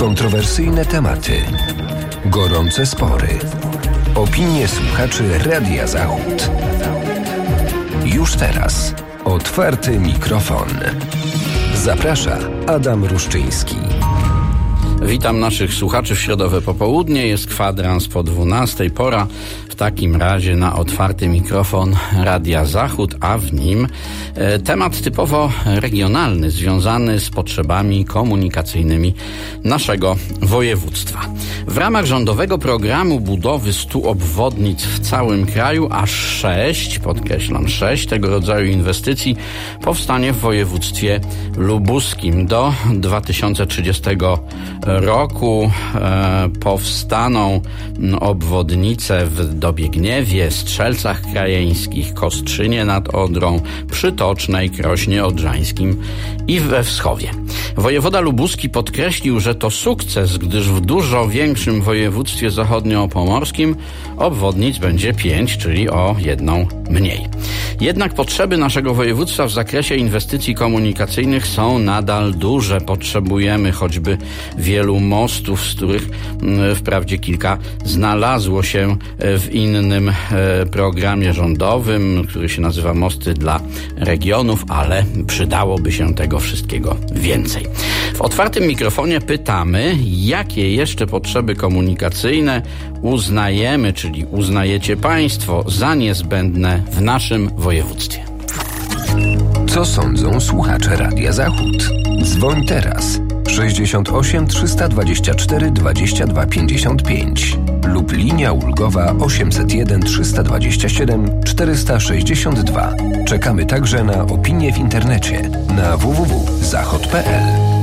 Kontrowersyjne tematy, gorące spory, opinie słuchaczy Radia Zachód. Już teraz otwarty mikrofon. Zaprasza Adam Ruszczyński. Witam naszych słuchaczy w środowe popołudnie. Jest kwadrans po 12:00. Pora w takim razie na otwarty mikrofon Radia Zachód, a w nim temat typowo regionalny, związany z potrzebami komunikacyjnymi naszego województwa. W ramach rządowego programu budowy 100 obwodnic w całym kraju, aż 6, podkreślam 6 tego rodzaju inwestycji powstanie w województwie lubuskim. Do 2030 roku powstaną obwodnice w Dobiegniewie, Strzelcach Krajeńskich, Kostrzynie nad Odrą, Przytocznej, Krośnie Odrzańskim i we Wschowie. Wojewoda lubuski podkreślił, że to sukces, gdyż w dużo większym województwie zachodniopomorskim obwodnic będzie 5, czyli o 1 mniej. Jednak potrzeby naszego województwa w zakresie inwestycji komunikacyjnych są nadal duże. Potrzebujemy choćby wielu mostów, z których wprawdzie kilka znalazło się w innym programie rządowym, który się nazywa Mosty dla Regionów, ale przydałoby się tego wszystkiego więcej. W otwartym mikrofonie pytamy, jakie jeszcze potrzeby komunikacyjne uznajemy, czyli uznajecie Państwo za niezbędne w naszym województwie. Co sądzą słuchacze Radia Zachód? Dzwoń teraz 68 324 22 55 lub linia ulgowa 801 327 462. Czekamy także na opinie w internecie na www.zachod.pl.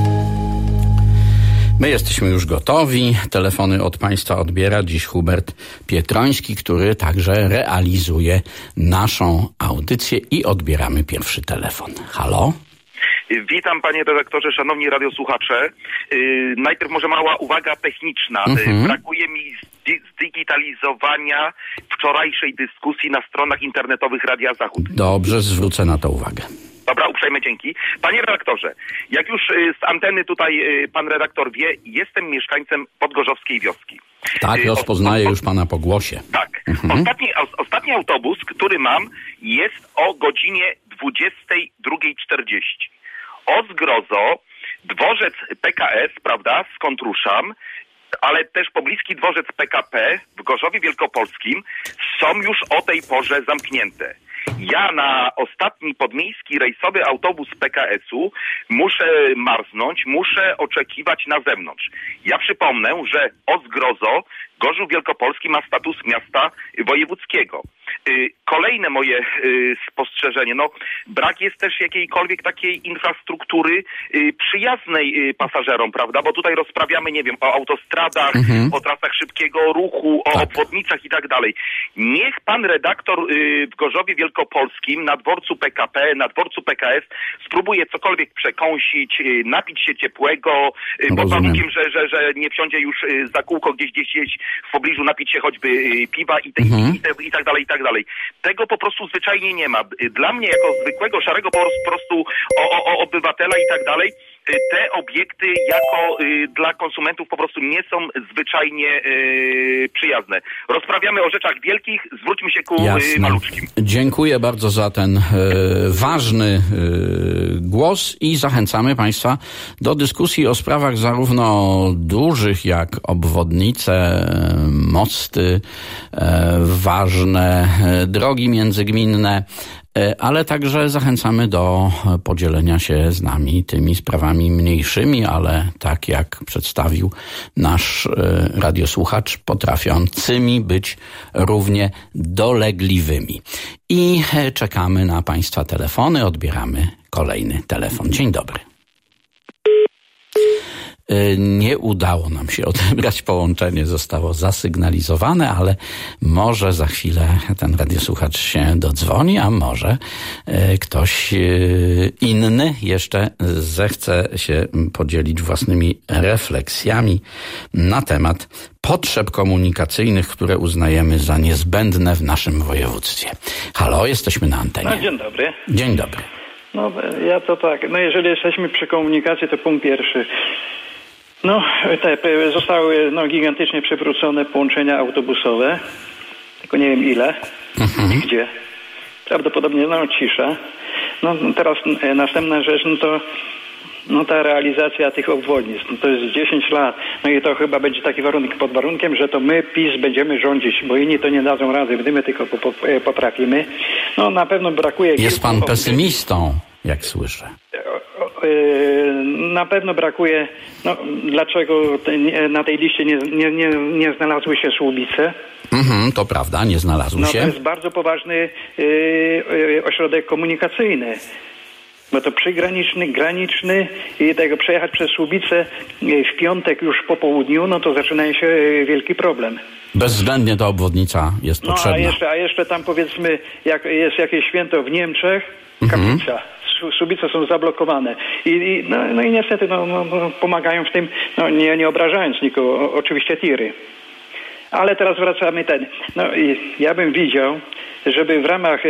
My jesteśmy już gotowi. Telefony od Państwa odbiera dziś Hubert Pietroński, który także realizuje naszą audycję i odbieramy pierwszy telefon. Halo? Witam panie redaktorze, szanowni radiosłuchacze. Najpierw może mała uwaga techniczna. Brakuje mi zdigitalizowania wczorajszej dyskusji na stronach internetowych Radia Zachód. Dobrze, zwrócę na to uwagę. Dobra, uprzejme dzięki. Panie redaktorze, jak już z anteny tutaj pan redaktor wie, jestem mieszkańcem Podgorzowskiej wioski. Tak, rozpoznaję już pana po głosie. Tak. Ostatni autobus, który mam, jest o godzinie 22:40. O zgrozo, dworzec PKS, prawda, skąd ruszam, ale też pobliski dworzec PKP w Gorzowie Wielkopolskim są już o tej porze zamknięte. Ja na ostatni podmiejski rejsowy autobus PKS-u muszę marznąć, muszę oczekiwać na zewnątrz. Ja przypomnę, że o zgrozo Gorzów Wielkopolski ma status miasta wojewódzkiego. Kolejne moje spostrzeżenie, brak jest też jakiejkolwiek takiej infrastruktury przyjaznej pasażerom, prawda? Bo tutaj rozprawiamy, nie wiem, o autostradach, o trasach szybkiego ruchu, o obwodnicach i tak dalej. Niech pan redaktor w Gorzowie Wielkopolskim na dworcu PKP, na dworcu PKS spróbuje cokolwiek przekąsić, napić się ciepłego, pod warunkiem, że nie wsiądzie już za kółko gdzieś w pobliżu, napić się choćby piwa i tak dalej, i tak dalej. Tego po prostu zwyczajnie nie ma. Dla mnie, jako zwykłego, szarego po prostu obywatela i tak dalej, te obiekty jako dla konsumentów po prostu nie są zwyczajnie przyjazne. Rozprawiamy o rzeczach wielkich, zwróćmy się ku maluczkim. Dziękuję bardzo za ten ważny głos i zachęcamy Państwa do dyskusji o sprawach zarówno dużych jak obwodnice, mosty, ważne drogi międzygminne, ale także zachęcamy do podzielenia się z nami tymi sprawami mniejszymi, ale tak jak przedstawił nasz radiosłuchacz, potrafiącymi być równie dolegliwymi. I czekamy na Państwa telefony. Odbieramy kolejny telefon. Dzień dobry. Nie udało nam się odebrać, połączenie zostało zasygnalizowane, ale może za chwilę ten radiosłuchacz się dodzwoni, a może ktoś inny jeszcze zechce się podzielić własnymi refleksjami na temat potrzeb komunikacyjnych, które uznajemy za niezbędne w naszym województwie. Halo, jesteśmy na antenie. Dzień dobry. Dzień dobry. Ja to tak, jeżeli jesteśmy przy komunikacji, to punkt pierwszy. No, zostały gigantycznie przywrócone połączenia autobusowe, tylko nie wiem ile i gdzie. Prawdopodobnie cisza. No teraz następna rzecz, ta realizacja tych obwodnic, to jest 10 lat. No i to chyba będzie taki warunek, pod warunkiem, że to my, PiS, będziemy rządzić, bo inni to nie dadzą rady, gdy my tylko potrafimy. No na pewno brakuje... Jest pan pesymistą, jak słyszę. Na pewno brakuje, dlaczego na tej liście nie znalazły się Słubice? To prawda, nie znalazły się. To jest bardzo poważny ośrodek komunikacyjny. Bo to przygraniczny, graniczny i tego przejechać przez Słubice w piątek już po południu, to zaczyna się wielki problem. Bezwzględnie ta obwodnica jest potrzebna. A jeszcze tam powiedzmy, jak jest jakieś święto w Niemczech, kaplica. Słubice są zablokowane. I niestety pomagają w tym, nie obrażając nikogo, oczywiście tiry. Ale teraz wracamy ja bym widział, żeby w ramach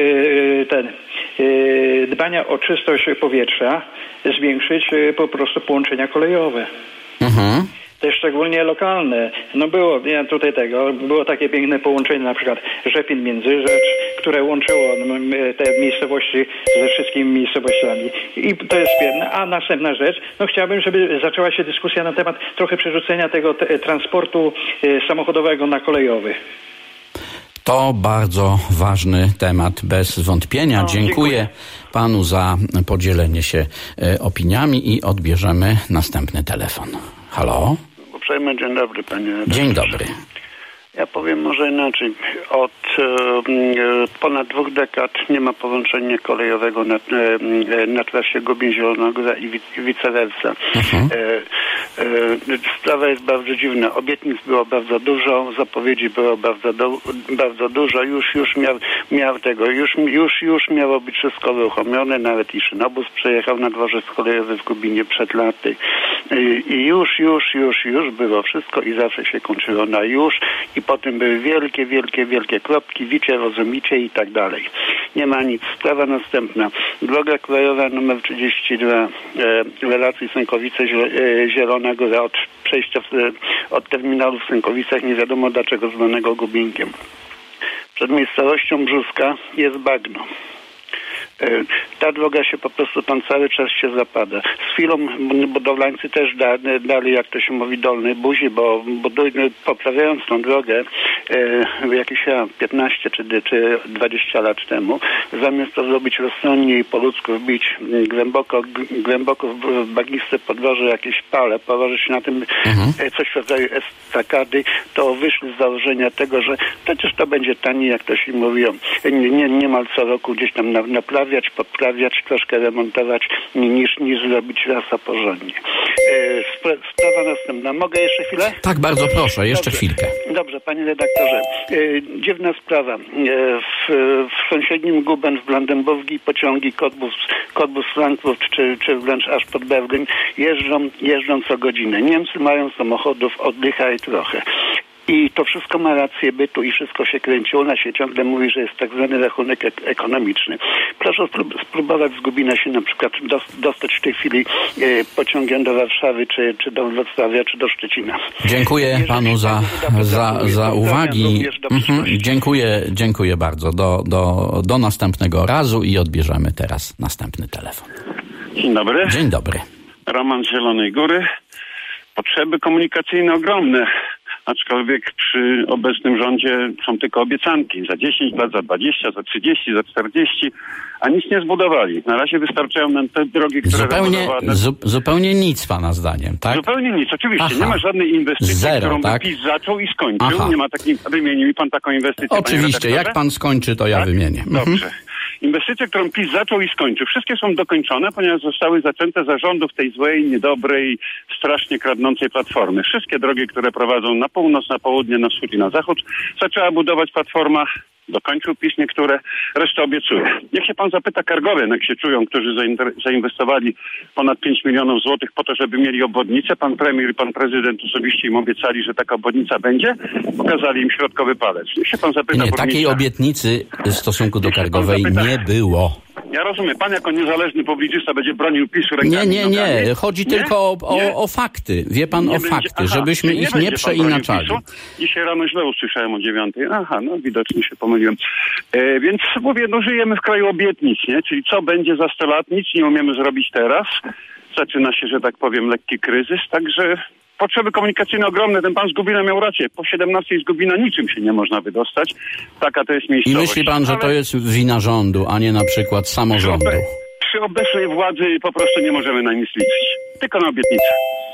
dbania o czystość powietrza zwiększyć po prostu połączenia kolejowe. Te szczególnie lokalne. Było takie piękne połączenie, na przykład Rzepin-Międzyrzecz, które łączyło te miejscowości ze wszystkimi miejscowościami. I to jest pierwsze. A następna rzecz, chciałbym, żeby zaczęła się dyskusja na temat trochę przerzucenia tego transportu samochodowego na kolejowy. To bardzo ważny temat, bez wątpienia. Dziękuję panu za podzielenie się opiniami i odbierzemy następny telefon. Halo? Uprzejmy dzień dobry, panie redaktorze. Dzień dobry. Ja powiem może inaczej. Od ponad 2 dekad nie ma połączenia kolejowego na trasie Gubin-Zielona i vice versa. Sprawa jest bardzo dziwna. Obietnic było bardzo dużo, zapowiedzi było bardzo dużo. Już miało być wszystko uruchomione, nawet i szynobus przejechał na dworzec kolejowy w Gubinie przed laty. I już było wszystko i zawsze się kończyło na już. I potem były wielkie kropki, wicie, rozumicie i tak dalej. Nie ma nic. Sprawa następna. Droga krajowa numer 32 relacji Sękowice-Zielona Góra od przejścia od terminalu w Sękowicach, nie wiadomo dlaczego zwanego Gubinkiem. Przed miejscowością Brzuska jest bagno. Ta droga się po prostu tam cały czas się zapada. Z chwilą budowlańcy też dali, jak to się mówi, dolny buzi, bo poprawiając tą drogę jakieś 15 czy 20 lat temu, zamiast to zrobić rozsądnie i po ludzku wbić głęboko w bagniste podwoże jakieś pale, położyć na tym coś w rodzaju estakady, to wyszli z założenia tego, że przecież to będzie taniej, jak to się mówiło, niemal co roku gdzieś tam naprawiać, poprawiać, troszkę remontować, niż zrobić raz porządnie. Sprawa następna. Mogę jeszcze chwilę? Tak, bardzo proszę, jeszcze chwilkę. Dobrze, panie redaktorze. Dziwna sprawa. W sąsiednim Guben, w Brandenburgii pociągi Cottbus-Frankfurt, czy wręcz aż pod Bergen jeżdżą co godzinę. Niemcy mają samochodów oddycha i trochę. I to wszystko ma rację bytu i wszystko się kręci. Ona się ciągle mówi, że jest tak zwany rachunek ekonomiczny. Proszę spróbować z Gubina się na przykład dostać w tej chwili pociągiem do Warszawy, czy do Wrocławia, czy do Szczecina. Dziękuję panu za uwagi. Dziękuję bardzo. Do następnego razu i odbierzemy teraz następny telefon. Dzień dobry. Dzień dobry. Roman z Zielonej Góry. Potrzeby komunikacyjne ogromne. Aczkolwiek przy obecnym rządzie są tylko obiecanki. Za 10 lat, za 20, za 30, za 40, a nic nie zbudowali. Na razie wystarczają nam te drogi, które zupełnie nic pana zdaniem, tak? Zupełnie nic, oczywiście. Aha. Nie ma żadnej inwestycji, którą by PiS zaczął i skończył. Aha. Nie ma takiej, wymieni mi pan taką inwestycję. Oczywiście, jak pan skończy, to ja wymienię. Dobrze. Inwestycje, którą PiS zaczął i skończył. Wszystkie są dokończone, ponieważ zostały zaczęte za rządów tej złej, niedobrej, strasznie kradnącej Platformy. Wszystkie drogi, które prowadzą na północ, na południe, na wschód i na zachód, zaczęła budować Platforma Dokończył PiS niektóre, resztę obiecuje. Niech się pan zapyta Kargowian, jak się czują, którzy zainwestowali ponad 5 milionów złotych po to, żeby mieli obwodnicę. Pan premier i pan prezydent osobiście im obiecali, że taka obwodnica będzie. Pokazali im środkowy palec. Niech się pan zapyta Nie, takiej obietnicy w stosunku do Kargowej nie było. Ja rozumiem, pan jako niezależny publicysta będzie bronił PiS-u rękami. Nie. Chodzi tylko o fakty. Wie pan o fakty, żebyśmy ich nie przeinaczali. Dzisiaj rano źle usłyszałem o 9. Widocznie się pomyliłem. Więc mówię, żyjemy w kraju obietnic, nie? Czyli co będzie za 100 lat? Nic nie umiemy zrobić teraz. Zaczyna się, że tak powiem, lekki kryzys, także potrzeby komunikacyjne ogromne. Ten pan z Gubina miał rację. Po 17 z Gubina niczym się nie można wydostać. Taka to jest miejscowość. I myśli pan, że to jest wina rządu, a nie na przykład samorządu? Przy obecnej władzy po prostu nie możemy na nic liczyć. Tylko na obietnicę.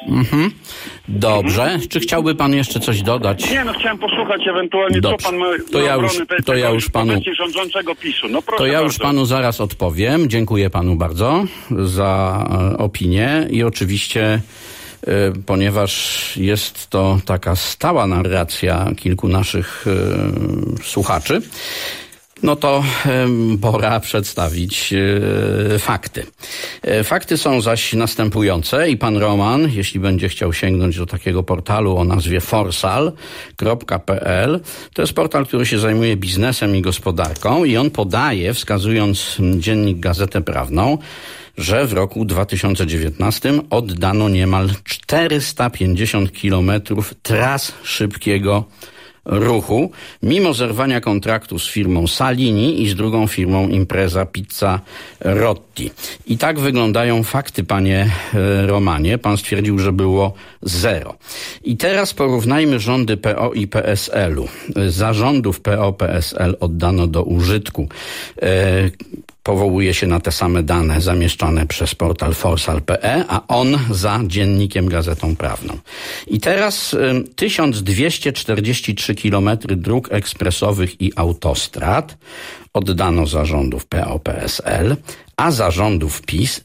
Dobrze. Czy chciałby pan jeszcze coś dodać? Nie, chciałem posłuchać ewentualnie, co pan ma to ja już panu rządzącego PiS-u. Panu zaraz odpowiem. Dziękuję panu bardzo za opinię i oczywiście ponieważ jest to taka stała narracja kilku naszych słuchaczy, to pora przedstawić fakty. Fakty są zaś następujące i pan Roman, jeśli będzie chciał sięgnąć do takiego portalu o nazwie forsal.pl, to jest portal, który się zajmuje biznesem i gospodarką i on podaje, wskazując dziennik Gazetę Prawną, że w roku 2019 oddano niemal 450 kilometrów tras szybkiego ruchu, mimo zerwania kontraktu z firmą Salini i z drugą firmą Impreza Pizza Rotti. I tak wyglądają fakty, panie Romanie. Pan stwierdził, że było 0. I teraz porównajmy rządy PO i PSL-u. Za rządów PO-PSL oddano do użytku powołuje się na te same dane zamieszczone przez portal forsal.pl, a on za dziennikiem Gazetą Prawną. I teraz 1243 km dróg ekspresowych i autostrad oddano za rządów PO-PSL, a za rządów PiS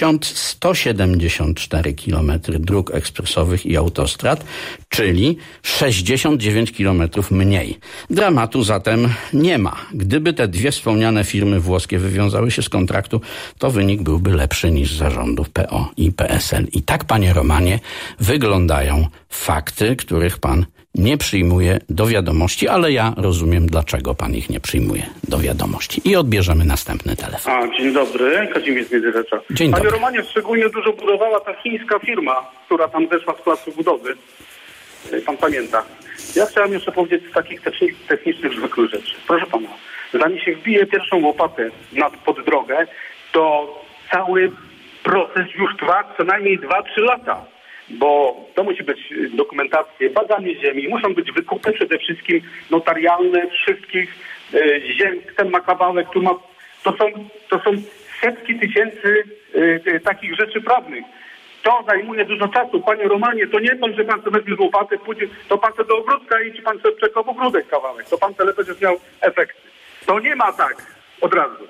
1174 km dróg ekspresowych i autostrad, czyli 69 km mniej. Dramatu zatem nie ma. Gdyby te dwie wspomniane firmy włoskie wywiązały się z kontraktu, to wynik byłby lepszy niż za rządów PO i PSL. I tak, panie Romanie, wyglądają fakty, których pan nie przyjmuje do wiadomości, ale ja rozumiem, dlaczego pan ich nie przyjmuje do wiadomości. I odbierzemy następny telefon. Dzień dobry, Kazimierz z Międzyrzecza. Dzień dobry. Panie Romanie, szczególnie dużo budowała ta chińska firma, która tam zeszła z placu budowy. Pan pamięta. Ja chciałem jeszcze powiedzieć z takich technicznych zwykłych rzeczy. Proszę pana, zanim się wbije pierwszą łopatę pod drogę, to cały proces już trwa co najmniej 2-3 lata. Bo to musi być dokumentacje, badanie ziemi, muszą być wykupy przede wszystkim notarialne wszystkich ziem. Ten ma kawałek, tu ma... To są setki tysięcy takich rzeczy prawnych. To zajmuje dużo czasu. Panie Romanie, to nie to, że pan sobie weźmie łopatę, pójdzie, to pan sobie do ogródka i ci pan sobie przekop ogródek kawałek. To pan tyle będzie miał efekt. To nie ma tak od razu.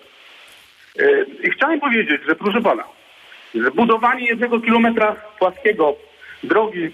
I chciałem powiedzieć, że proszę pana, zbudowanie 1 kilometra płaskiego drogi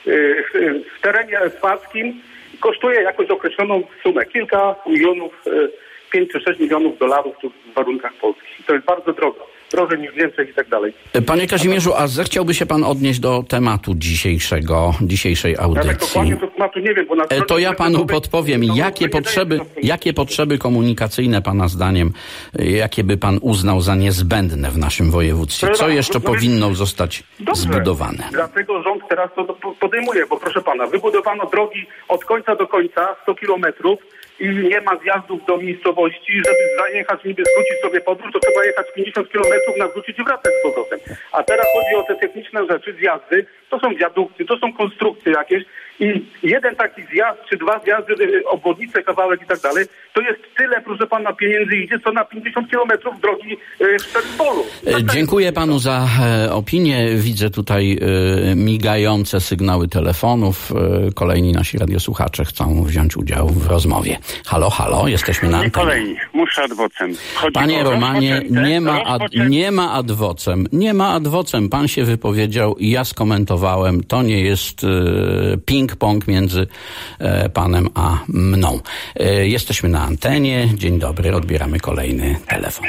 w terenie płaskim kosztuje jakąś określoną sumę. Kilka milionów, 5 czy 6 milionów dolarów w warunkach polskich. To jest bardzo drogo. Drożej niż w Niemczech i tak dalej. Panie Kazimierzu, a zechciałby się pan odnieść do tematu dzisiejszej audycji? Ja tak dokładnie do tematu nie wiem, bo to ja panu podpowiem, jakie potrzeby komunikacyjne pana zdaniem, jakie by pan uznał za niezbędne w naszym województwie? Co jeszcze powinno zostać zbudowane? Dlatego rząd teraz to podejmuje, bo proszę pana, wybudowano drogi od końca do końca, 100 kilometrów, i nie ma zjazdów do miejscowości, żeby zajechać, niby skrócić sobie podróż, to trzeba jechać 50 kilometrów, nawrócić i wracać z powrotem. A teraz chodzi o te techniczne rzeczy, zjazdy, to są wiadukty, to są konstrukcje jakieś i jeden taki zjazd, czy 2 zjazdy, obwodnice, kawałek i tak dalej, to jest tyle, proszę pana, pieniędzy idzie, co na 50 kilometrów drogi w przedpolu. Dziękuję panu za opinię. Widzę tutaj migające sygnały telefonów. Kolejni nasi radiosłuchacze chcą wziąć udział w rozmowie. Halo, halo, jesteśmy na antenie. Kolejni, muszę ad vocem. Panie Romanie, nie ma ad vocem. Nie ma ad vocem. Pan się wypowiedział, ja skomentowałem. To nie jest ping ping-pong między panem a mną. Jesteśmy na antenie. Dzień dobry, odbieramy kolejny telefon.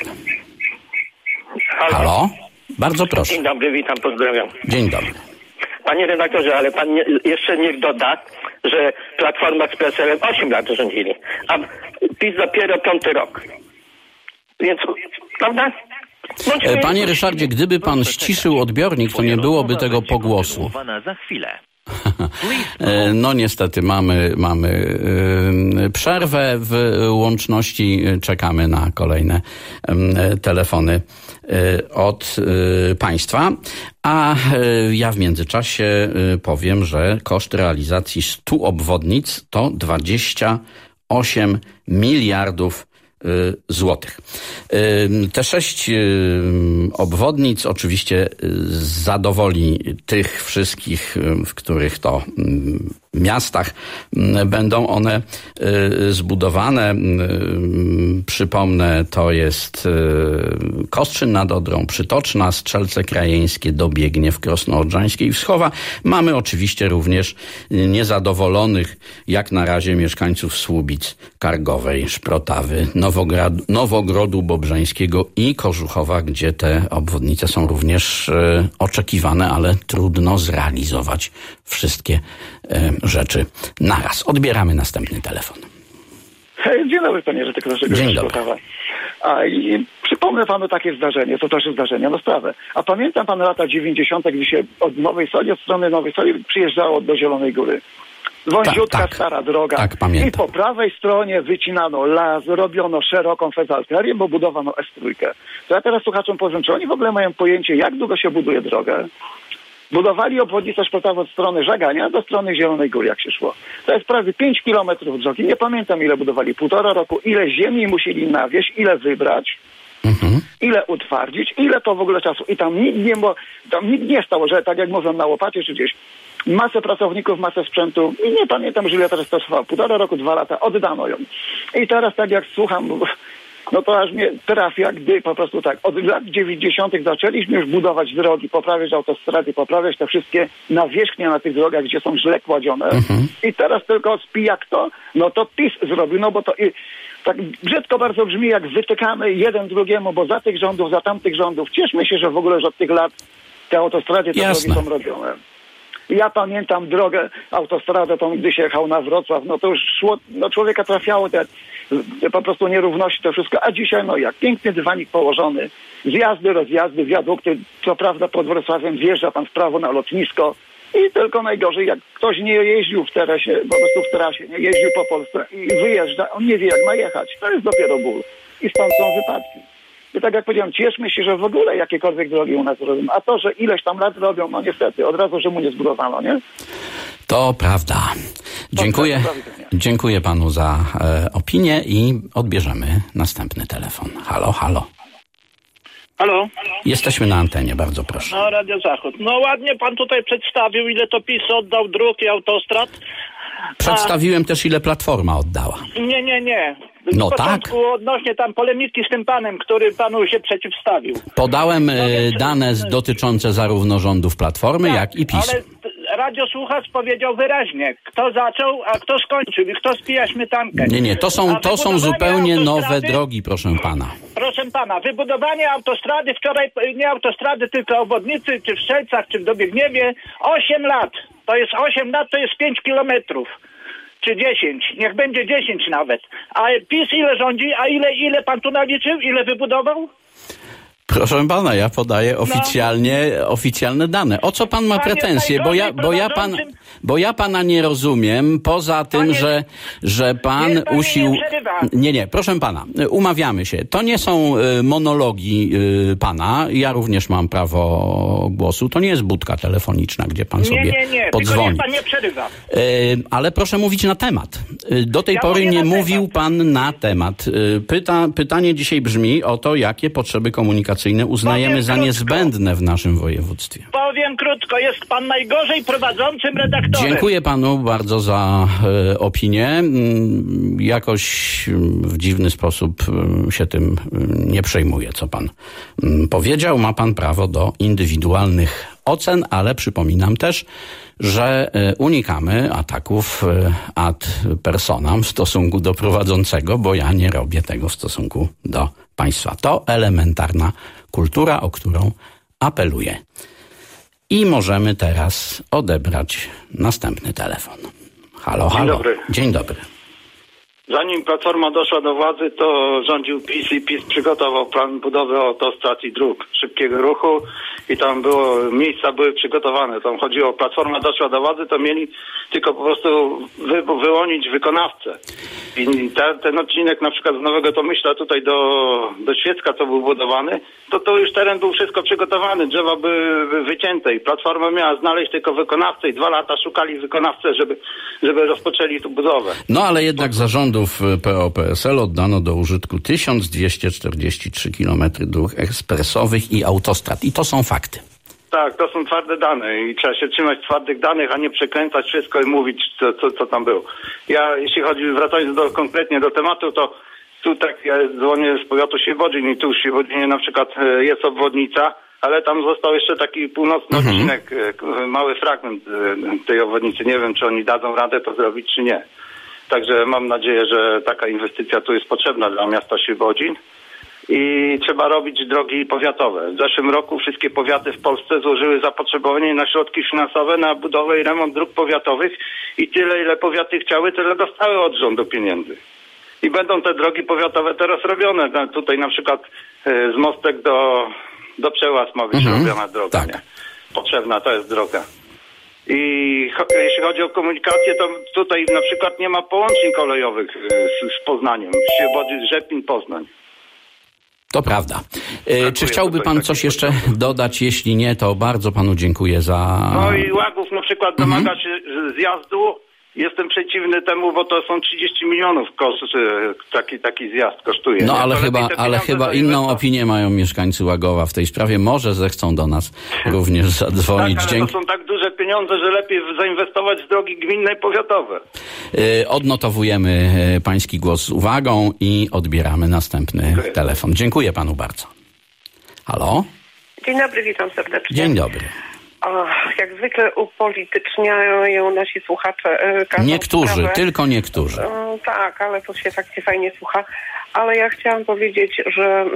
Halo? Bardzo proszę. Dzień dobry, witam, pozdrawiam. Dzień dobry. Panie redaktorze, ale pan jeszcze niech doda, że Platforma z PSL-em 8 lat rządzili, a PiS dopiero 5. rok. Więc, prawda? Panie Ryszardzie, gdyby pan ściszył odbiornik, to nie byłoby tego pogłosu. Za chwilę. No niestety mamy przerwę w łączności. Czekamy na kolejne telefony od państwa. A ja w międzyczasie powiem, że koszt realizacji 100 obwodnic to 28 miliardów złotych. Te 6 obwodnic oczywiście zadowoli tych wszystkich, w których to miastach będą one zbudowane. Przypomnę, to jest Kostrzyn nad Odrą, Przytoczna, Strzelce Krajeńskie, Dobiegniew, Krosno Odrzańskie i Wschowa. Mamy oczywiście również niezadowolonych jak na razie mieszkańców Słubic, Kargowej, Szprotawy, Nowogrodu Bobrzeńskiego i Kożuchowa, gdzie te obwodnice są również oczekiwane, ale trudno zrealizować wszystkie rzeczy naraz. Odbieramy następny telefon. Dzień dobry, panie redaktorze. Dzień dobry. I przypomnę panu takie zdarzenie, to też zdarzenie, no sprawę. A pamiętam pan lata 90., gdy się od Nowej Soli, od strony Nowej Soli przyjeżdżało do Zielonej Góry. Wąziutka, stara droga. Tak, pamiętam. I po prawej stronie wycinano las, robiono szeroką fezalterię, bo budowano S3. To ja teraz słuchaczom powiem, czy oni w ogóle mają pojęcie, jak długo się buduje drogę? Budowali obwodnicę Szprotawy od strony Żagania do strony Zielonej Góry, jak się szło. To jest prawie 5 kilometrów drogi. Nie pamiętam, ile budowali. 1,5 roku. Ile ziemi musieli nawieźć, ile wybrać, ile utwardzić, ile to w ogóle czasu. I tam nikt nie stał, że tak jak mówią na łopacie czy gdzieś. Masę pracowników, masę sprzętu. I nie pamiętam, że ile teraz to trwało. 1,5 roku, 2 lata. Oddano ją. I teraz tak jak słucham, no to aż mnie trafia, gdy po prostu tak od lat 90. zaczęliśmy już budować drogi, poprawiać autostrady, poprawiać te wszystkie nawierzchnie na tych drogach, gdzie są źle kładzione. I teraz tylko spijak to, no to PiS zrobił, no bo to tak brzydko bardzo brzmi, jak wytykamy jeden drugiemu, bo za tych rządów, za tamtych rządów. Cieszmy się, że w ogóle, że od tych lat te autostrady, te drogi są robione. Ja pamiętam drogę, autostradę, tą, gdy się jechał na Wrocław, no to już szło, no człowieka trafiało te po prostu nierówności, to wszystko. A dzisiaj, no jak piękny dywanik położony, zjazdy, rozjazdy, wiadukty, co prawda pod Wrocławiem zjeżdża pan w prawo na lotnisko i tylko najgorzej, jak ktoś nie jeździł w teresie, po prostu w trasie, nie jeździł po Polsce i wyjeżdża, on nie wie, jak ma jechać. To jest dopiero ból. I stąd są wypadki. I tak jak powiedziałem, cieszmy się, że w ogóle jakiekolwiek drogi u nas robią. A to, że ileś tam lat robią, no niestety, od razu, że mu nie zbudowano, nie? To prawda. Dziękuję panu za opinię i odbierzemy następny telefon. Halo, halo. Halo? Jesteśmy na antenie, bardzo proszę. No, Radio Zachód. No ładnie pan tutaj przedstawił, ile to PiS oddał dróg i autostrad. Przedstawiłem też, ile Platforma oddała. Nie. No tak. Odnośnie tam polemiki z tym panem, który panu się przeciwstawił. Podałem dane dotyczące zarówno rządów Platformy, jak i PiS. Ale radiosłuchacz powiedział wyraźnie, kto zaczął, a kto skończył i kto spija śmietankę. Nie, to są zupełnie nowe drogi, proszę pana. Proszę pana, wybudowanie autostrady wczoraj, nie autostrady, tylko obwodnicy, czy w Strzelcach, czy w Dobiegniewie, 8 lat. To jest 8 lat, to jest 5 kilometrów. Czy 10, niech będzie 10 nawet. A PiS ile rządzi, a ile pan tu naliczył, ile wybudował? Proszę pana, ja podaję oficjalne dane. O co pan ma pretensje? Bo ja pana nie rozumiem, poza tym, że pan usił... Nie, proszę pana, umawiamy się. To nie są monologi pana. Ja również mam prawo głosu. To nie jest budka telefoniczna, gdzie pan sobie podzwoni. Tylko niech pan nie przerywa. Ale proszę mówić na temat. Do tej pory nie mówił pan na temat. Pytanie dzisiaj brzmi o to, jakie potrzeby komunikacyjne uznajemy za niezbędne w naszym województwie. Powiem krótko, jest pan najgorzej prowadzącym redaktorem. Dziękuję panu bardzo za opinię. Jakoś w dziwny sposób się tym nie przejmuję, co pan powiedział. Ma pan prawo do indywidualnych ocen, ale przypominam też, że unikamy ataków ad personam w stosunku do prowadzącego, bo ja nie robię tego w stosunku do państwa. To elementarna kultura, o którą apeluję. I możemy teraz odebrać następny telefon. Halo, halo. Dzień dobry. Dzień dobry. Zanim Platforma doszła do władzy, to rządził PiS i PiS przygotował plan budowy autostrad i dróg szybkiego ruchu i tam miejsca były przygotowane. Tam chodziło, Platforma doszła do władzy, to mieli tylko po prostu wyłonić wykonawcę. I ten odcinek na przykład z Nowego Tomyśla tutaj do Świecka, co był budowany, to już teren był wszystko przygotowany, drzewa były wycięte i Platforma miała znaleźć tylko wykonawcę i 2 lata szukali wykonawcę, żeby rozpoczęli tu budowę. No ale jednak zarządów PO-PSL oddano do użytku 1243 km dróg ekspresowych i autostrad. I to są fakty. Tak, to są twarde dane i trzeba się trzymać twardych danych, a nie przekręcać wszystko i mówić, co tam było. Jeśli chodzi, wracając konkretnie do tematu, to tu tak ja dzwonię z powiatu Świebodzin i tu w Świebodzinie na przykład jest obwodnica, ale tam został jeszcze taki północny odcinek, mały fragment tej obwodnicy. Nie wiem, czy oni dadzą radę to zrobić, czy nie. Także mam nadzieję, że taka inwestycja tu jest potrzebna dla miasta Świebodzin. I trzeba robić drogi powiatowe. W zeszłym roku wszystkie powiaty w Polsce złożyły zapotrzebowanie na środki finansowe na budowę i remont dróg powiatowych i tyle, ile powiaty chciały, tyle dostały od rządu pieniędzy. I będą te drogi powiatowe teraz robione. Tutaj na przykład z Mostek do Przełaz ma być robiona droga. Tak. Nie? Potrzebna to jest droga. I jeśli chodzi o komunikację, to tutaj na przykład nie ma połączeń kolejowych z Poznaniem. Świebodzin, Rzepin, Poznań. To prawda. Czy chciałby pan coś jeszcze dodać? Jeśli nie, to bardzo panu dziękuję za... No i Łagów na przykład domaga się zjazdu. Jestem przeciwny temu, bo to są 30 milionów taki zjazd kosztuje. No ale chyba inną opinię mają mieszkańcy Łagowa w tej sprawie. Może zechcą do nas również zadzwonić. Tak, ale to są tak duże pieniądze, że lepiej zainwestować w drogi gminne i powiatowe. Odnotowujemy pański głos z uwagą i odbieramy następny telefon. Dziękuję panu bardzo. Halo? Dzień dobry, witam serdecznie. Dzień dobry. Jak zwykle upolityczniają nasi słuchacze niektórzy, sprawę. Tylko niektórzy. Tak, ale to się tak niefajnie słucha. Ale ja chciałam powiedzieć, że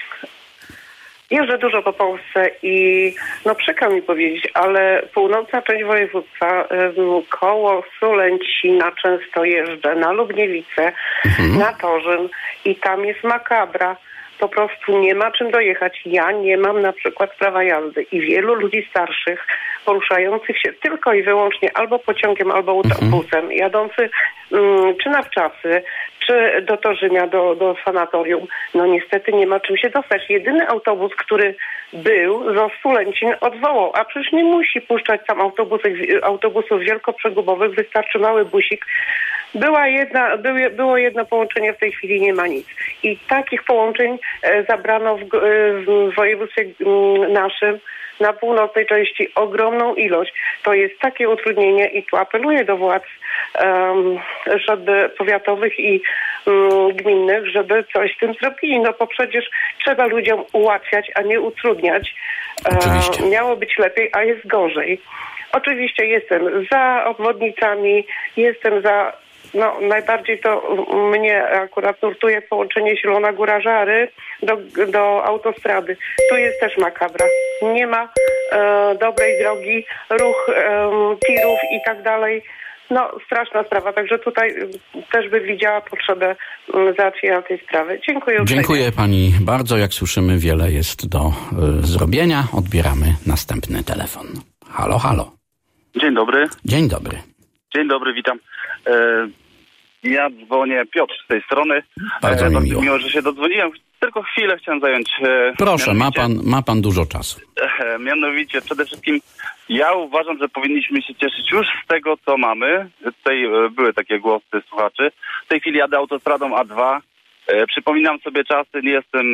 jeżdżę dużo po Polsce i przykro mi powiedzieć, ale północna część województwa, koło Sulęcina często jeżdżę, na Lubniewice, na Torzyn i tam jest makabra. Po prostu nie ma czym dojechać. Ja nie mam na przykład prawa jazdy i wielu ludzi starszych poruszających się tylko i wyłącznie albo pociągiem, albo autobusem, jadący czy na wczasy, czy do Torzymia, do sanatorium. No niestety nie ma czym się dostać. Jedyny autobus, który był z Osulęcin odwołał, a przecież nie musi puszczać tam autobusów wielkoprzegubowych, wystarczy mały busik. Było jedno połączenie, w tej chwili nie ma nic. I takich połączeń zabrano w województwie naszym na północnej części ogromną ilość. To jest takie utrudnienie i tu apeluję do władz żeby powiatowych i gminnych, żeby coś z tym zrobili. No bo przecież trzeba ludziom ułatwiać, a nie utrudniać. Miało być lepiej, a jest gorzej. Oczywiście jestem za obwodnicami, jestem za... najbardziej to mnie akurat nurtuje połączenie Zielona Góra-Żary do autostrady. Tu jest też makabra. Nie ma dobrej drogi, ruch tirów i tak dalej. Straszna sprawa. Także tutaj też bym widziała potrzebę załatwienia tej sprawy. Dziękuję. Dziękuję pani bardzo. Jak słyszymy, wiele jest do zrobienia. Odbieramy następny telefon. Halo, halo. Dzień dobry. Dzień dobry. Dzień dobry, witam. Ja dzwonię, Piotr z tej strony. Bardzo mi miło. Miło, że się dodzwoniłem. Tylko chwilę chciałem zająć. Proszę, ma pan dużo czasu. Mianowicie, przede wszystkim ja uważam, że powinniśmy się cieszyć już z tego, co mamy. Tutaj były takie głosy słuchaczy. W tej chwili jadę autostradą A2. Przypominam sobie czasy, nie jestem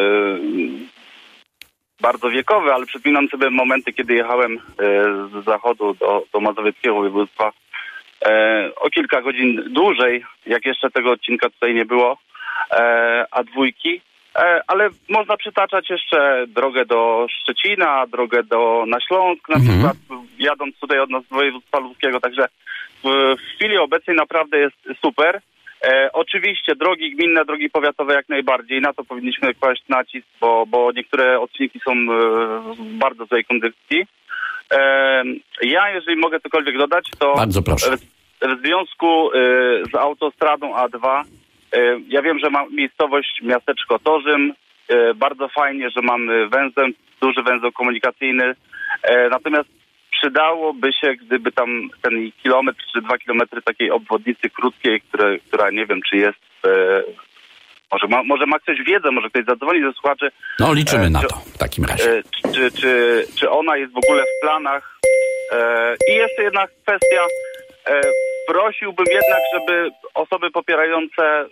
bardzo wiekowy, ale przypominam sobie momenty, kiedy jechałem z zachodu do mazowieckiego województwa o kilka godzin dłużej, jak jeszcze tego odcinka tutaj nie było, A2, Ale można przytaczać jeszcze drogę do Szczecina, drogę na Śląsk, na przykład jadąc tutaj od nas z województwa lubuskiego, także w chwili obecnej naprawdę jest super. Oczywiście drogi gminne, drogi powiatowe jak najbardziej, na to powinniśmy kłaść nacisk, bo niektóre odcinki są w bardzo złej kondycji. Ja, jeżeli mogę cokolwiek dodać, to bardzo proszę. W związku z autostradą A2, ja wiem, że mam miejscowość miasteczko Torzym, bardzo fajnie, że mamy duży węzeł komunikacyjny, natomiast przydałoby się, gdyby tam ten kilometr czy 2 kilometry takiej obwodnicy krótkiej, która nie wiem, czy jest, może ma ktoś wiedzę, może ktoś zadzwoni ze słuchaczy. No liczymy na to w takim razie. Czy ona jest w ogóle w planach? I jeszcze jedna kwestia. Prosiłbym jednak, żeby osoby popierające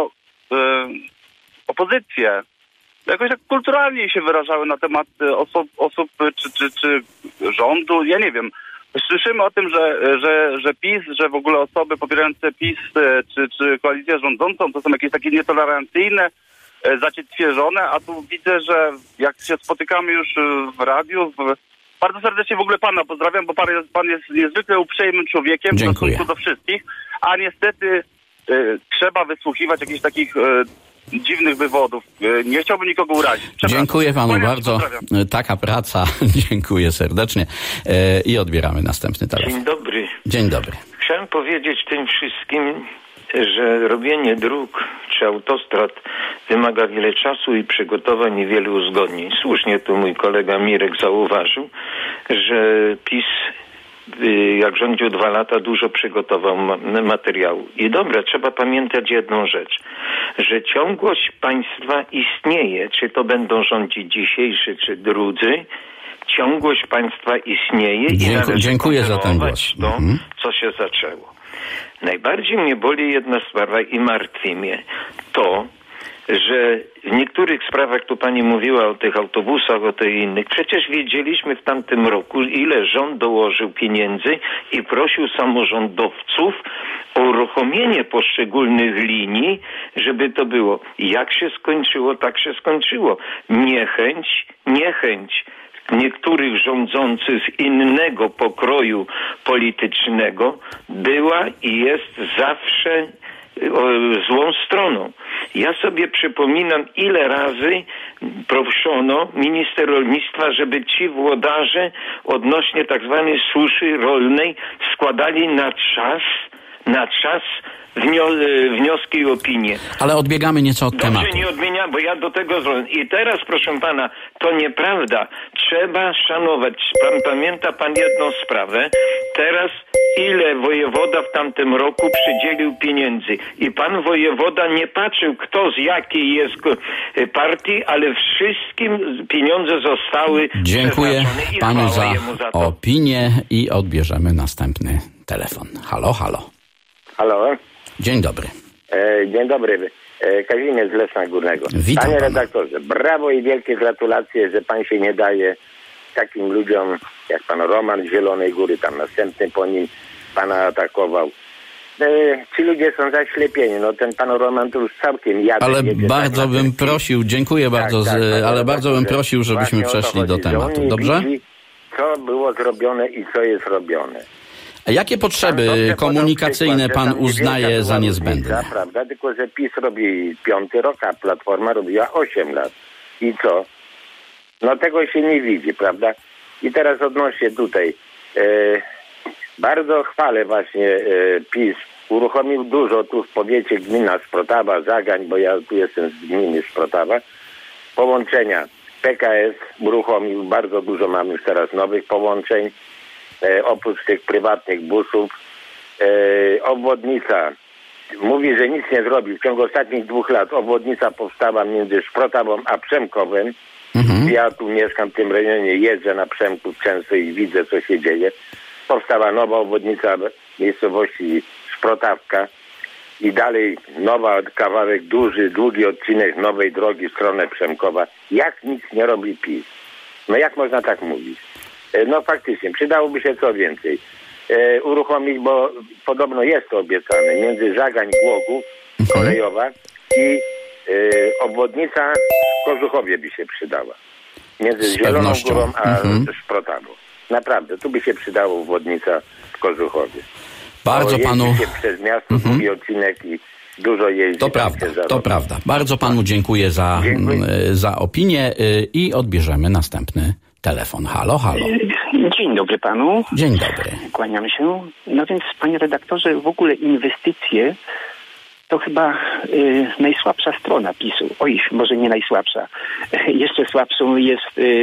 opozycję jakoś tak kulturalnie się wyrażały na temat osób czy rządu. Ja nie wiem. Słyszymy o tym, że PiS, że w ogóle osoby popierające PiS czy koalicję rządzącą to są jakieś takie nietolerancyjne, zacietrzewione, a tu widzę, że jak się spotykamy już w radiu, bardzo serdecznie w ogóle pana pozdrawiam, bo pan jest niezwykle uprzejmym człowiekiem w stosunku do wszystkich, a niestety trzeba wysłuchiwać jakichś takich dziwnych wywodów. Nie chciałbym nikogo urazić. Dziękuję panu bardzo. Taka praca. Dziękuję serdecznie. I odbieramy następny telefon. Dzień dobry. Dzień dobry. Chciałem powiedzieć tym wszystkim, że robienie dróg czy autostrad wymaga wiele czasu i przygotowań i wielu uzgodnień. Słusznie tu mój kolega Mirek zauważył, że PiS jak rządził 2 lata, dużo przygotował materiału. I dobra, trzeba pamiętać jedną rzecz, że ciągłość państwa istnieje, czy to będą rządzić dzisiejszy, czy drudzy, ciągłość państwa istnieje i dziękuję za ten głos. To, co się zaczęło. Najbardziej mnie boli jedna sprawa i martwi mnie to, że w niektórych sprawach, tu pani mówiła o tych autobusach, o tych innych, przecież wiedzieliśmy w tamtym roku, ile rząd dołożył pieniędzy i prosił samorządowców o uruchomienie poszczególnych linii, żeby to było. Jak się skończyło, tak się skończyło. Niechęć niektórych rządzących z innego pokroju politycznego była i jest zawsze złą stroną. Ja sobie przypominam, ile razy proszono minister rolnictwa, żeby ci włodarze odnośnie tak zwanej suszy rolnej składali na czas wnioski i opinie. Ale odbiegamy nieco od tematu. Dobrze, nie odmieniam, bo ja do tego zrobię. I teraz, proszę pana, to nieprawda. Trzeba szanować. Pamięta pan jedną sprawę. Teraz ile wojewoda w tamtym roku przydzielił pieniędzy. I pan wojewoda nie patrzył, kto z jakiej jest partii, ale wszystkim pieniądze zostały Dziękuję panu za opinię i odbierzemy następny telefon. Halo, halo. Halo. Dzień dobry. Dzień dobry. Kazimierz z Leszna Górnego. Witam Panie pana. redaktorze, brawo i wielkie gratulacje, że pan się nie daje takim ludziom, jak pan Roman z Zielonej Góry, tam następny po nim pana atakował. Ci ludzie są zaślepieni. No ten pan Roman to już całkiem jadę. Ale bardzo bym prosił, dziękuję bardzo, ale bardzo bym prosił, żebyśmy przeszli do tematu. Dobrze? Widzi, co było zrobione i co jest robione. A jakie potrzeby komunikacyjne pan uznaje za niezbędne? Prawda? Tylko, że PiS robi 5. rok, a Platforma robiła 8 lat. I co? No tego się nie widzi, prawda? I teraz odnośnie tutaj. Bardzo chwalę właśnie PiS. Uruchomił dużo tu w powiecie gmina Sprotawa, Zagań, bo ja tu jestem z gminy Sprotawa. Połączenia PKS uruchomił, bardzo dużo mamy już teraz nowych połączeń. Oprócz tych prywatnych busów. Obwodnica mówi, że nic nie zrobił. W ciągu ostatnich 2 lat obwodnica powstała między Szprotawą a Przemkowem. Ja tu mieszkam w tym rejonie, jeżdżę na Przemków często i widzę, co się dzieje. Powstała nowa obwodnica miejscowości Szprotawka i dalej nowa kawałek duży, długi odcinek nowej drogi w stronę Przemkowa. Jak nic nie robi PiS? No jak można tak mówić? No faktycznie, przydałoby się co więcej uruchomić, bo podobno jest to obiecane, między Żagań, Głogów, kolejowa i obwodnica w Kożuchowie by się przydała. Między Zieloną Górą a Szprotawą. Naprawdę, tu by się przydało obwodnica w Kożuchowie. Bardzo panu... się przez miasto, długi odcinek i dużo jeździ. To prawda. Bardzo panu dziękuję za opinię i odbierzemy następny telefon. Halo. Dzień dobry panu. Dzień dobry. Kłaniam się. No więc, panie redaktorze, w ogóle inwestycje to chyba najsłabsza strona PiS-u. Oj, może nie najsłabsza. Jeszcze słabszą jest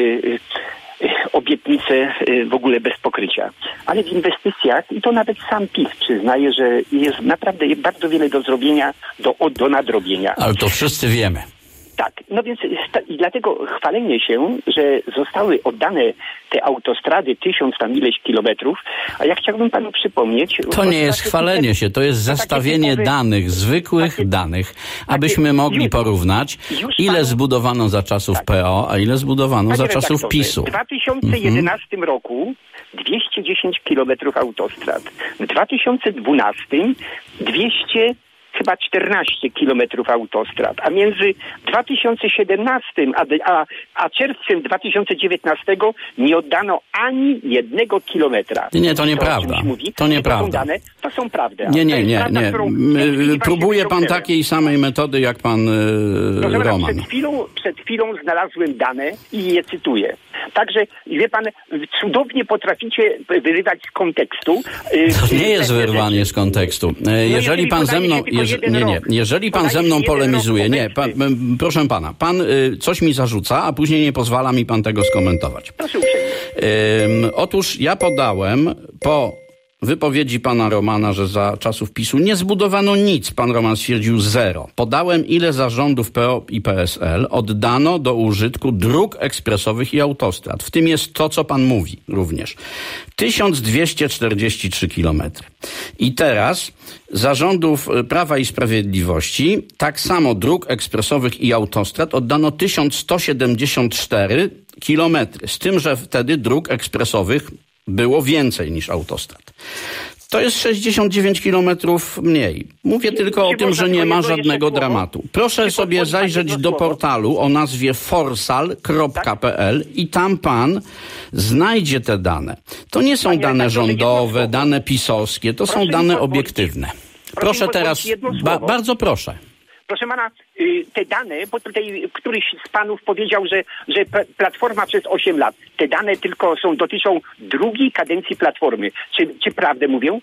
obietnice w ogóle bez pokrycia. Ale w inwestycjach, i to nawet sam PiS przyznaje, że jest naprawdę bardzo wiele do zrobienia, do nadrobienia. Ale to wszyscy wiemy. Tak, no więc i dlatego chwalenie się, że zostały oddane te autostrady 1000 tam ileś kilometrów, a ja chciałbym panu przypomnieć... To nie jest chwalenie się, to jest zestawienie danych, zwykłych danych, abyśmy mogli porównać, ile zbudowano za czasów PO, a ile zbudowano za czasów PiS-u. W 2011 roku 210 kilometrów autostrad. W 2012 chyba 14 kilometrów autostrad, a między 2017 a czerwcem 2019 nie oddano ani jednego kilometra. Nie, to nieprawda. To nieprawda. To są prawdy. Nie. Próbuje pan takiej samej metody jak pan Roman. Przed chwilą znalazłem dane i je cytuję. Także, wie pan, cudownie potraficie wyrywać z kontekstu. To nie jest wyrwanie z kontekstu. Jeżeli pan ze mną... Jeżeli pan ze mną polemizuje... proszę pana, pan coś mi zarzuca, a później nie pozwala mi pan tego skomentować. Proszę uprzejmie. Otóż ja podałem po wypowiedzi pana Romana, że za czasów PiS-u nie zbudowano nic. Pan Roman stwierdził 0. Podałem, ile za rządów PO i PSL oddano do użytku dróg ekspresowych i autostrad. W tym jest to, co pan mówi również. 1243 kilometry. I teraz za rządów Prawa i Sprawiedliwości tak samo dróg ekspresowych i autostrad oddano 1174 kilometry. Z tym, że wtedy dróg ekspresowych było więcej niż autostrad. To jest 69 kilometrów mniej. Mówię tylko o tym, że nie ma żadnego dramatu. Proszę sobie zajrzeć do portalu o nazwie forsal.pl i tam pan znajdzie te dane. To nie są dane rządowe, dane pisowskie, to są dane obiektywne. Proszę teraz, bardzo proszę. Proszę pana, te dane, bo tutaj któryś z panów powiedział, że Platforma przez 8 lat. Te dane tylko dotyczą drugiej kadencji Platformy. Czy prawdę mówią?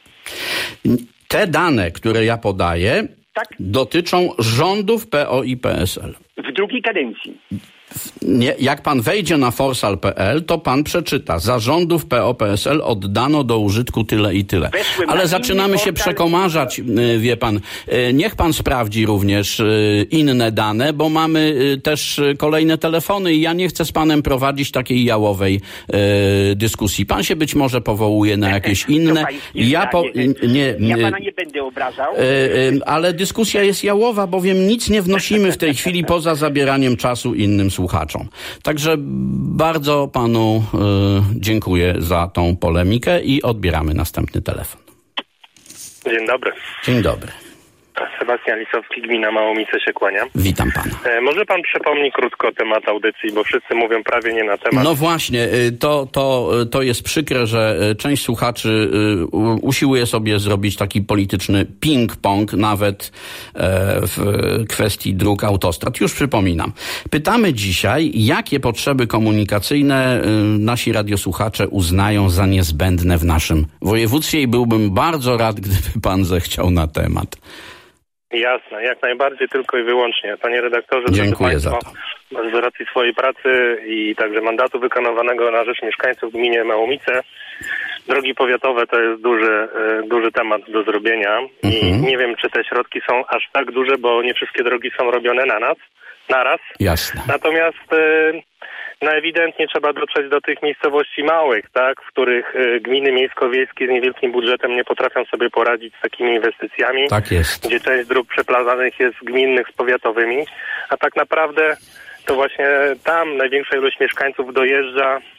Te dane, które ja podaję, dotyczą rządów PO i PSL. W drugiej kadencji. Nie, jak pan wejdzie na forsal.pl, to pan przeczyta. Za rządów PO-PSL oddano do użytku tyle i tyle. Ale zaczynamy się przekomarzać, wie pan. Niech pan sprawdzi również inne dane, bo mamy też kolejne telefony i ja nie chcę z panem prowadzić takiej jałowej dyskusji. Pan się być może powołuje na jakieś inne. Ja pana nie będę obrażał. Ale dyskusja jest jałowa, bowiem nic nie wnosimy w tej chwili poza zabieraniem czasu innym słuchaczom. Także bardzo panu dziękuję za tą polemikę i odbieramy następny telefon. Dzień dobry. Dzień dobry. Sebastian Lisowski, gmina Małomice, się kłaniam. Witam pana. Może pan przypomni krótko temat audycji, bo wszyscy mówią prawie nie na temat. No właśnie, to jest przykre, że część słuchaczy usiłuje sobie zrobić taki polityczny ping-pong nawet w kwestii dróg autostrad. Już przypominam. Pytamy dzisiaj, jakie potrzeby komunikacyjne nasi radiosłuchacze uznają za niezbędne w naszym województwie i byłbym bardzo rad, gdyby pan zechciał na temat. Jasne, jak najbardziej, tylko i wyłącznie. Panie redaktorze, dziękuję za to. Z racji swojej pracy i także mandatu wykonywanego na rzecz mieszkańców w gminie Małomice, drogi powiatowe to jest duży temat do zrobienia i nie wiem, czy te środki są aż tak duże, bo nie wszystkie drogi są robione naraz. Jasne. Natomiast ewidentnie trzeba dotrzeć do tych miejscowości małych, tak, w których gminy miejsko-wiejskie z niewielkim budżetem nie potrafią sobie poradzić z takimi inwestycjami. Tak jest. Gdzie część dróg przeplazanych jest gminnych z powiatowymi, a tak naprawdę to właśnie tam największa ilość mieszkańców dojeżdża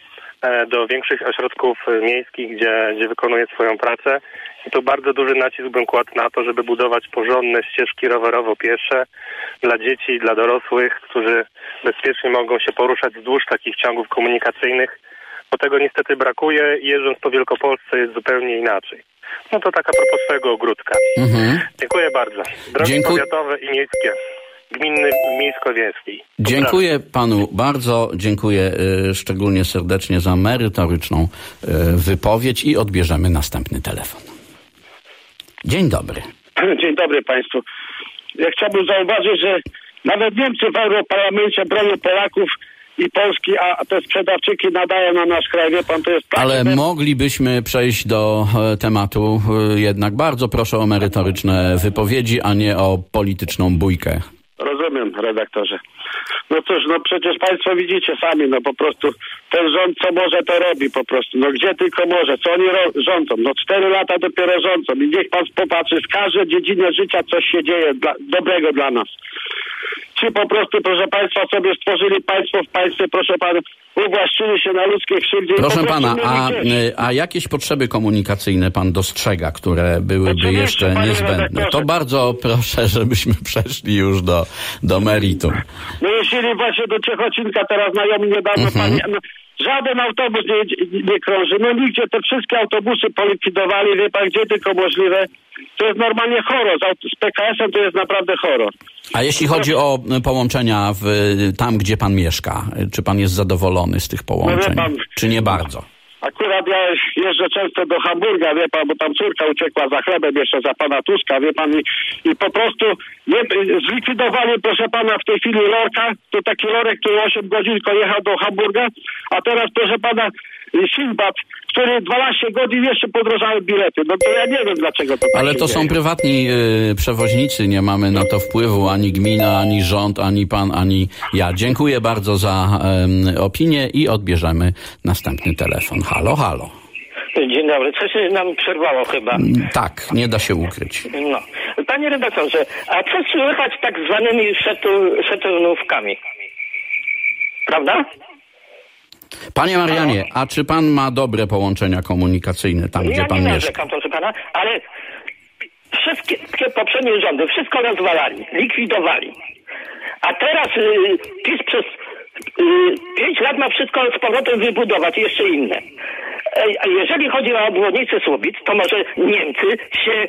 do większych ośrodków miejskich, gdzie wykonuje swoją pracę. I tu bardzo duży nacisk bym kładł na to, żeby budować porządne ścieżki rowerowo-piesze dla dzieci, dla dorosłych, którzy bezpiecznie mogą się poruszać wzdłuż takich ciągów komunikacyjnych, bo tego niestety brakuje i jeżdżąc po Wielkopolsce jest zupełnie inaczej. No to taka propos swojego ogródka. Dziękuję bardzo. Drogi powiatowe i miejskie. Gminy miejsko-wiejskiej. Dziękuję panu bardzo, dziękuję szczególnie serdecznie za merytoryczną wypowiedź i odbierzemy następny telefon. Dzień dobry. Dzień dobry państwu. Ja chciałbym zauważyć, że nawet Niemcy w Europarlamencie bronią Polaków i Polski, a te sprzedawczyki nadają na nasz kraj. Wie pan, to jest... Ale moglibyśmy przejść do tematu jednak. Bardzo proszę o merytoryczne wypowiedzi, a nie o polityczną bójkę. Rozumiem, redaktorze. No cóż, no przecież państwo widzicie sami, no po prostu ten rząd co może to robi po prostu. No gdzie tylko może, co oni rządzą. No 4 lata dopiero rządzą i niech pan popatrzy, w każdej dziedzinie życia coś się dzieje dobrego dla nas. Ci po prostu, proszę państwa, sobie stworzyli państwo w państwie, proszę pana, uwłaszczyli się na ludzkiej krzywdzie. Proszę pana, a jakieś potrzeby komunikacyjne pan dostrzega, które byłyby jeszcze niezbędne? To bardzo proszę, żebyśmy przeszli już do meritum. No jeśli właśnie do Ciechocinka teraz znajomi niedawno żaden autobus nie krąży. No nigdzie te wszystkie autobusy polikwidowali, wie pan, gdzie tylko możliwe. To jest normalnie horror. Z PKS-em to jest naprawdę horror. A jeśli chodzi o połączenia tam, gdzie pan mieszka, czy pan jest zadowolony z tych połączeń? No, czy nie bardzo? Akurat ja jeżdżę często do Hamburga, wie pan, bo tam córka uciekła za chlebem jeszcze za pana Tuska, wie pan, i po prostu zlikwidowali, proszę pana, w tej chwili Lorka, to taki Lorek, który 8 godzin jechał do Hamburga, a teraz, proszę pana, Sinbad, który 12 godzin jeszcze podrożały bilety. No to ja nie wiem, dlaczego to tak. Ale to są prywatni przewoźnicy, nie mamy na to wpływu, ani gmina, ani rząd, ani pan, ani ja. Dziękuję bardzo za opinię i odbierzemy następny telefon. Halo, halo. Dzień dobry. Coś nam przerwało chyba. Tak, nie da się ukryć. No. Panie redaktorze, a co słychać tak zwanymi szetonówkami? Prawda? Panie Marianie, a czy pan ma dobre połączenia komunikacyjne tam, gdzie pan mieszka? Ja nie narzekam, proszę pana, ale wszystkie poprzednie rządy wszystko rozwalali, likwidowali. A teraz PiS przez 5 lat ma wszystko z powrotem wybudować, jeszcze inne. Jeżeli chodzi o obwodnicę Słubic, to może Niemcy się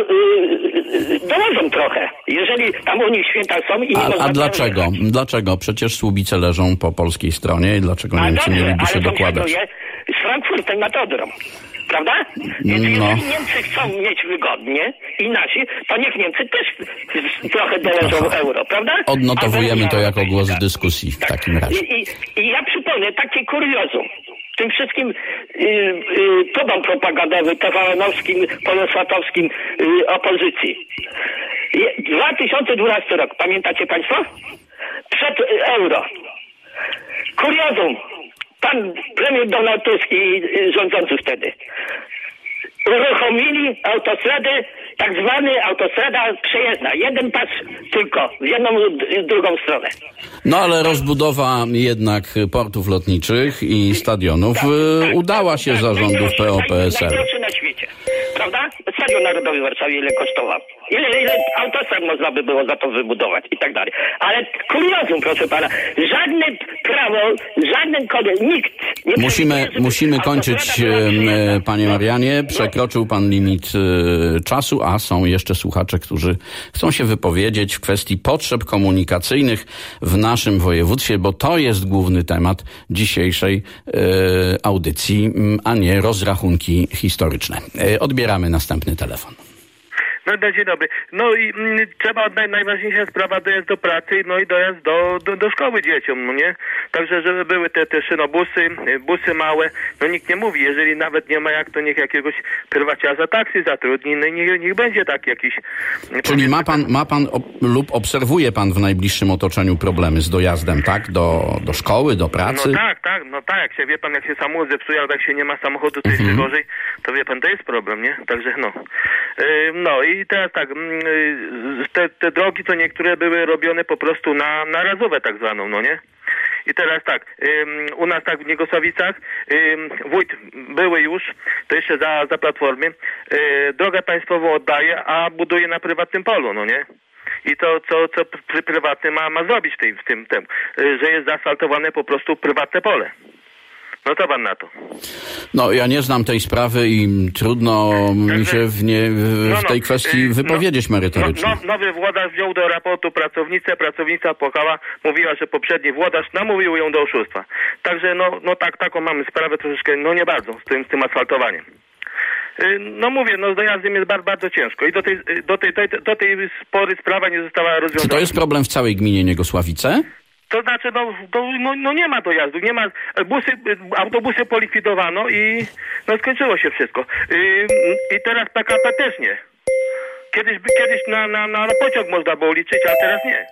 dołożą trochę. Jeżeli tam u nich święta są i nie A dlaczego? Dlaczego? Przecież Słubice leżą po polskiej stronie i dlaczego Niemcy mieliby się dokładać? Z Frankfurtem nad Odrą. Prawda? Więc jeżeli Niemcy chcą mieć wygodnie i nasi, to niech Niemcy też trochę dołożą euro, prawda? Odnotowujemy to jako głos dyskusji w takim razie. I ja przypomnę takie kuriozum. Tym wszystkim tubom propagandowym, TVN-owskim, polosłatowskim opozycji. 2012 rok, pamiętacie państwo? Przed euro. Kuriozum. Pan premier Donald Tusk i rządzący wtedy uruchomili autostradę, tak zwany autostrada przejezdna. Jeden pas tylko, w jedną i drugą stronę. No ale rozbudowa jednak portów lotniczych i stadionów udała się za rządów PO-PSL. Najlepszy na świecie, prawda? Stadion Narodowy w Warszawie ile kosztował? Ile autostrad można by było za to wybudować i tak dalej. Ale kuriozum, proszę pana, żadne prawo, żaden kodeks, nikt nie Musimy kończyć, panie Marianie. Przekroczył pan limit czasu, a są jeszcze słuchacze, którzy chcą się wypowiedzieć w kwestii potrzeb komunikacyjnych w naszym województwie, bo to jest główny temat dzisiejszej audycji, a nie rozrachunki historyczne. Odbieramy następny telefon. No dzień dobry. No i trzeba, najważniejsza sprawa dojazd do pracy, no i dojazd do szkoły dzieciom, no nie? Także żeby były te szynobusy, busy małe, no nikt nie mówi, jeżeli nawet nie ma jak, to niech jakiegoś prywaciarza taksy zatrudni, no i niech będzie tak jakiś... Czyli ma pan lub obserwuje pan w najbliższym otoczeniu problemy z dojazdem, tak? Do szkoły, do pracy? No tak, jak się, wie pan, jak się samochód zepsuje, albo jak się nie ma samochodu, to jeszcze gorzej, to wie pan, to jest problem, nie? Także no i teraz tak, te drogi to niektóre były robione po prostu na razowe tak zwaną, no nie? I teraz tak, u nas tak w Niegosławicach wójt były już, to jeszcze za Platformy, drogę państwową oddaje, a buduje na prywatnym polu, no nie? I to, co prywatny ma zrobić w tym, że jest zaasfaltowane po prostu prywatne pole. No to pan na to. No, ja nie znam tej sprawy i trudno mi się w tej kwestii wypowiedzieć merytorycznie. Nowy włodarz wziął do raportu pracownica płakała, mówiła, że poprzedni włodarz namówił ją do oszustwa. Także taką mamy sprawę troszeczkę, nie bardzo z tym asfaltowaniem. No mówię, z dojazdem jest bardzo ciężko i do tej pory sprawa nie została rozwiązana. Czy to jest problem w całej gminie Niegosławice? To znaczy, nie ma dojazdu, nie ma, autobusy polikwidowano i skończyło się wszystko. I teraz PKP też nie. Kiedyś na pociąg można było liczyć, a teraz nie.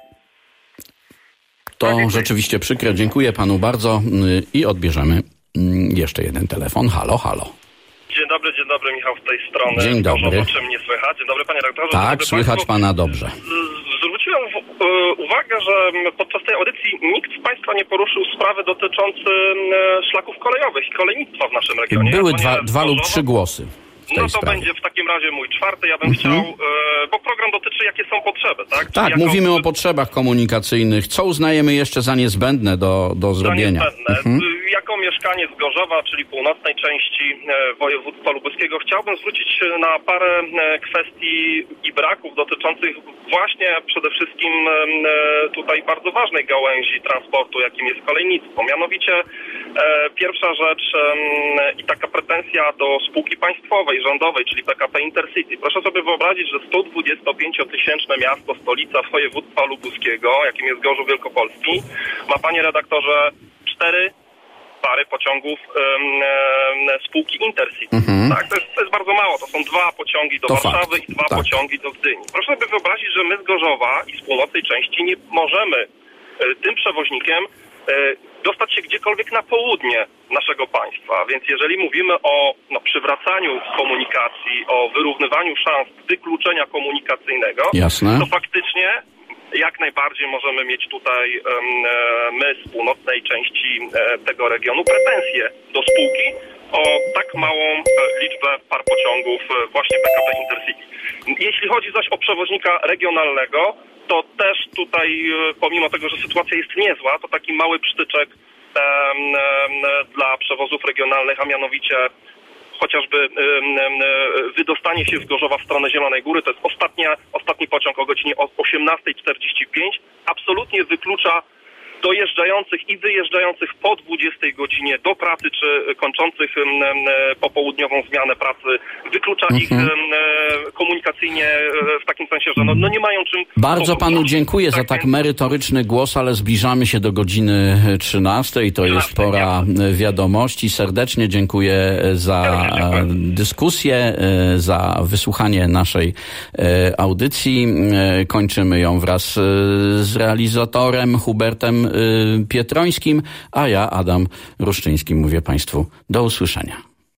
To rzeczywiście przykre. Dziękuję panu bardzo i odbierzemy jeszcze jeden telefon. Halo, halo. Dzień dobry, Michał z tej strony. Dzień dobry. O czym mnie słychać? Dzień dobry, panie redaktorze. Tak, słychać pana dobrze. Zwróciłem uwagę, że podczas tej audycji nikt z państwa nie poruszył sprawy dotyczącej szlaków kolejowych i kolejnictwa w naszym regionie. Były dwa lub trzy głosy. No to sprawie będzie w takim razie mój czwarty. Ja bym chciał, bo program dotyczy jakie są potrzeby, tak? Tak, mówimy o potrzebach komunikacyjnych. Co uznajemy jeszcze za niezbędne do zrobienia? Jako mieszkaniec Gorzowa, czyli północnej części województwa lubuskiego, chciałbym zwrócić się na parę kwestii i braków dotyczących właśnie przede wszystkim tutaj bardzo ważnej gałęzi transportu, jakim jest kolejnictwo. Mianowicie pierwsza rzecz i taka pretensja do spółki państwowej, rządowej, czyli PKP Intercity. Proszę sobie wyobrazić, że 125-tysięczne miasto, stolica województwa lubuskiego, jakim jest Gorzów Wielkopolski, ma, panie redaktorze, 4 pary pociągów spółki Intercity. Tak, to jest bardzo mało. To są 2 pociągi do Warszawy i 2 pociągi do Gdyni. Proszę sobie wyobrazić, że my z Gorzowa i z północnej części nie możemy tym przewoźnikiem dostać się gdziekolwiek na południe naszego państwa. Więc jeżeli mówimy o przywracaniu komunikacji, o wyrównywaniu szans wykluczenia komunikacyjnego, to faktycznie jak najbardziej możemy mieć tutaj my z północnej części tego regionu pretensje do spółki o tak małą liczbę par pociągów właśnie PKP Intercity. Jeśli chodzi zaś o przewoźnika regionalnego, to też tutaj, pomimo tego, że sytuacja jest niezła, to taki mały przytyczek dla przewozów regionalnych, a mianowicie chociażby wydostanie się z Gorzowa w stronę Zielonej Góry, to jest ostatni pociąg o godzinie 18:45, absolutnie wyklucza dojeżdżających i wyjeżdżających po 20 godzinie do pracy, czy kończących popołudniową zmianę pracy, wyklucza ich komunikacyjnie w takim sensie, że nie mają czym... Bardzo panu dziękuję za tak merytoryczny głos, ale zbliżamy się do godziny 13 i to jest pora wiadomości. Serdecznie dziękuję za dyskusję, za wysłuchanie naszej audycji. Kończymy ją wraz z realizatorem Hubertem Pietrońskim, a ja, Adam Ruszczyński, mówię państwu do usłyszenia.